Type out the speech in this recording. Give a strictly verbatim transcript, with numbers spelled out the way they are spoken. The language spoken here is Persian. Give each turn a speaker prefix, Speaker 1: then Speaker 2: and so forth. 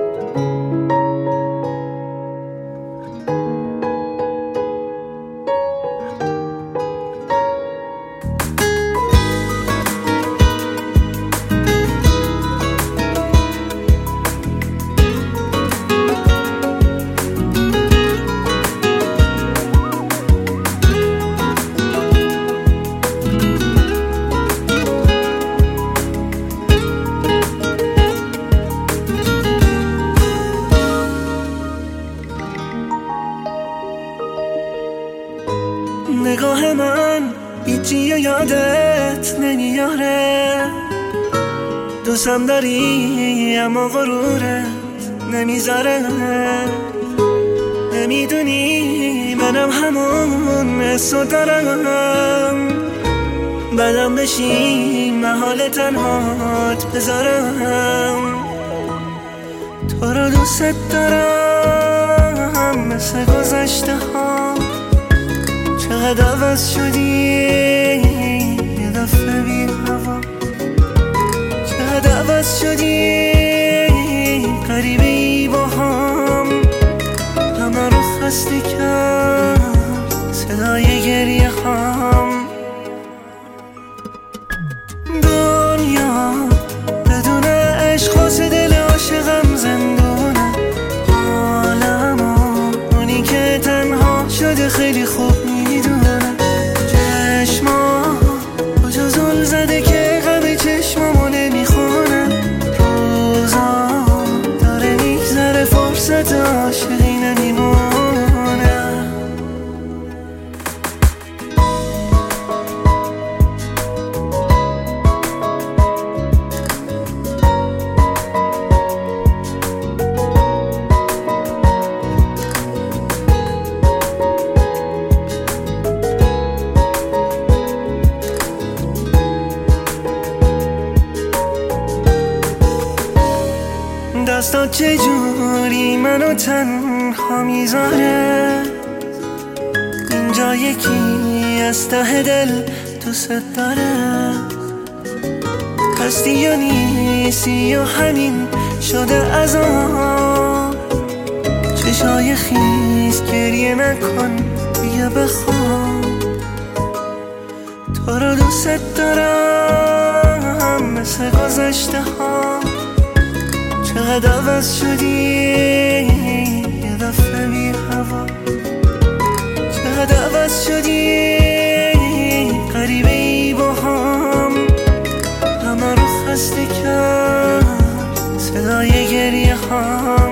Speaker 1: نگاه من هیچی یادت نمیاره، دوستم داری اما غرورت نمیذاره. نمیدونی منم همون حسو دارم، بدم بشی محال تنهات بذارم. تو رو دوست دارم مثل گذشته ها، چقدر عوض شدی یه دفعه بی هوا، چقدر عوض شدی غریبه ای با هم، همه رو خسته کرد صدای گریه هم. دنیا بدون عشق واسه دل عاشقم زندونه، عالمو اونی که تنها شده خیلی خوب میدونه. چشما کجا زل زده که غم چشمامو نمیخونه، روزا داره میگذره فرصت عاشقی نمیمونه. دستات چجوری منو تنها میذاره، اینجا یکی از ته دل دوست داره. هستی یا نیستی یا همین شده عذاب، چشای خیس گریه نکن بیا بخواب. تو رو دوست دارم مثل گذشته ها، چقدر عوض شدی یه دفعه بی هوا، چقدر عوض شدی غریبه ای با هم، همه رو خسته کرد صدای گریه ها.